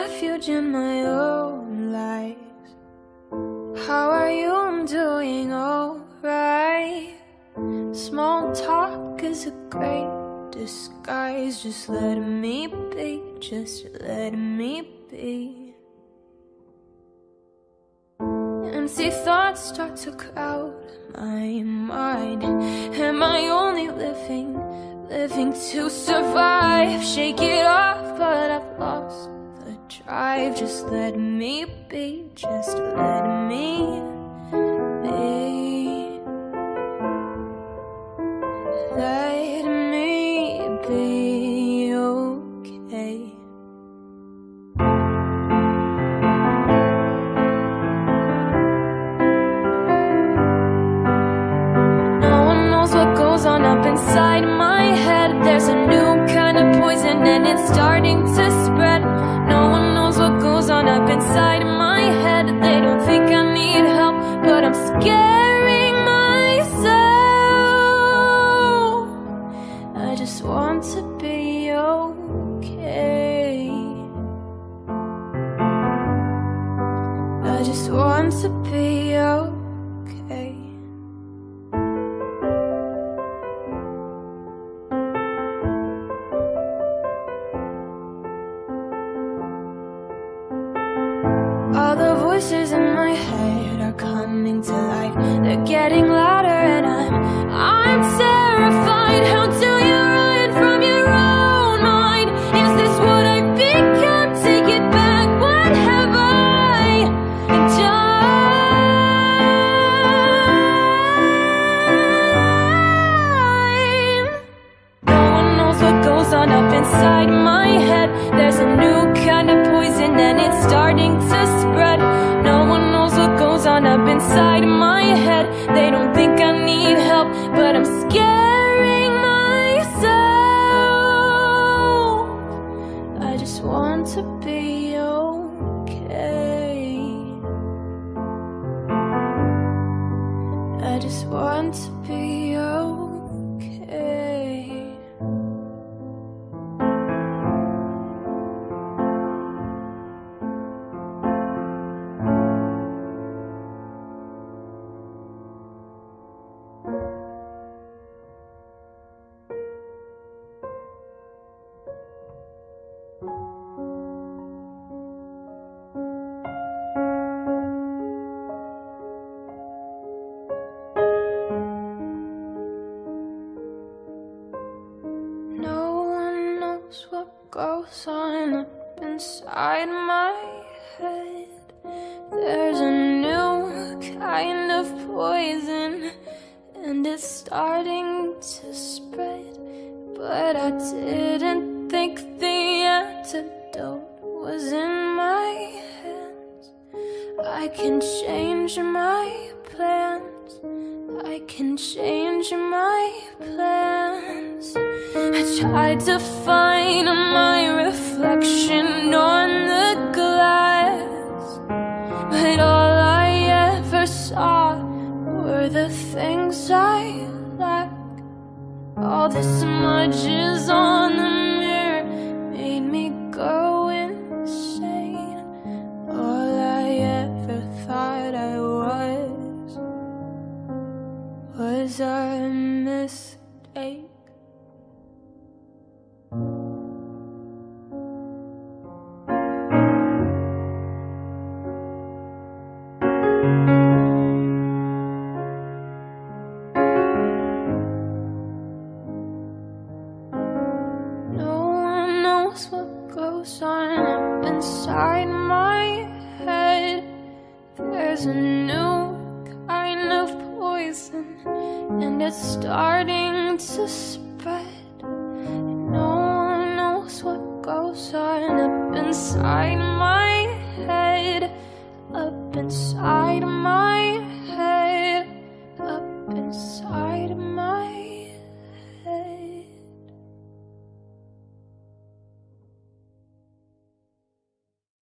refuge in my own lies. How are you? I'm doing alright. Small talk is a great disguise. Just let me be, just let me be. Empty thoughts start to crowd my mind. Am I only living to survive? Shake it off, but I've lost the drive. Just let me be, just let me be. Let me be okay. No one knows what goes on up inside my head. There's a new kind of poison and it's starting to spread. No one knows what goes on up inside my head. They don't think I need help, but I'm scaring myself. I just want to be okay. I just want to be okay. All the voices in my head are coming to life. They're getting louder and I'm terrified. How do you run from your own mind? Is this what I've become? Take it back. What have I done? No one knows what goes on up inside my head. There's a new kind of poison and it's starting to spread. No one knows what goes on up inside my head. They don't think I need help, but I'm scaring myself. I just want to be okay. I just want to be okay. What goes on up inside my head? There's a new kind of poison and it's starting to spread. But I didn't think the antidote was in my hands. I can change my plans. I can change my plans. I tried to find my reflection on the glass, but all I ever saw were the things I lack. All the smudges on the mirror made me go insane. All I ever thought I was a mistake. What goes on up inside my head? There's a new kind of poison and it's starting to spread. No one knows what goes on up inside my head.